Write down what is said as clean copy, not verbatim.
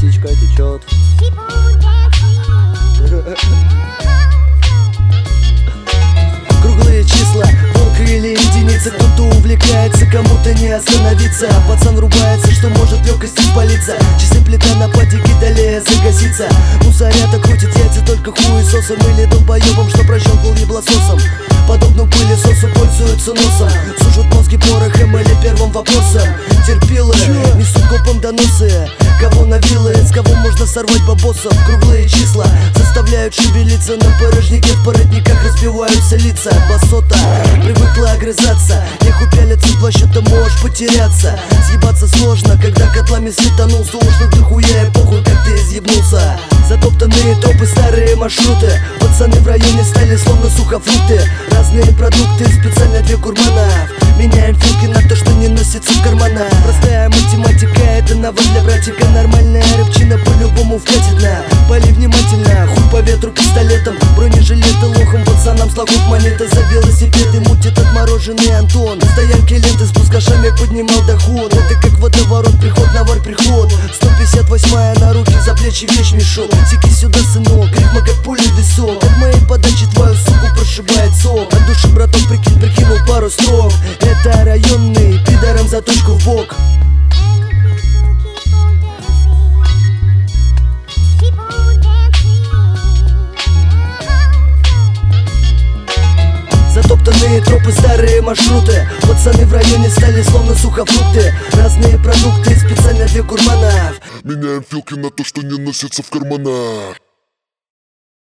музычка течет. Круглые числа, полка или единица. Кто-то увлекается, кому-то не остановиться. Пацан рубается, что может легкостью спалиться. Часы плита на падике далее загасится. Мусорята крутит яйца только хуесосом или долбоебом, что прощелкал еблососом. Подобно пылесосу пользуются носом, сушат мозги порохом или первым вопросом. Терпилы несут копом доносы. Кого на вилы, с кого можно сорвать бабосов. Круглые числа заставляют шевелиться. На порожнике в породниках разбиваются лица. Басота привыкла огрызаться. Нехуй пялиться, два счета можешь потеряться. Съебаться сложно, когда котлами светанул. Слушай, ты хуя и похуй, как ты изъебнулся. Затоптанные тропы, старые маршруты. Пацаны в районе стали словно сухофрукты. Разные продукты специально для гурманов. Меняем филки на то, что не носится в карманах. Простая математика, это навык для братика. Нормальная рыбчина по-любому вкатит на. Пали внимательно, хуй по ветру пистолетом. Бронежилеты лохом, пацанам слогут монеты. За велосипеды мутит отмороженный Антон. На стоянке ленты с пускашами поднимал доход. Это как водоворот, приход на вар приход. 158-я на руки, за плечи вещь мешок. Сики сюда, сынок, ритма как пули в висок. От моей подачи твою суку прошибает сок. От души, браток, прикинул пару строк. Это районный, пидором за точку в бок. Затоптанные тропы, старые маршруты. Пацаны в районе стали словно сухофрукты. Разные продукты специально для гурманов. Меняем филки на то, что не носится в карманах.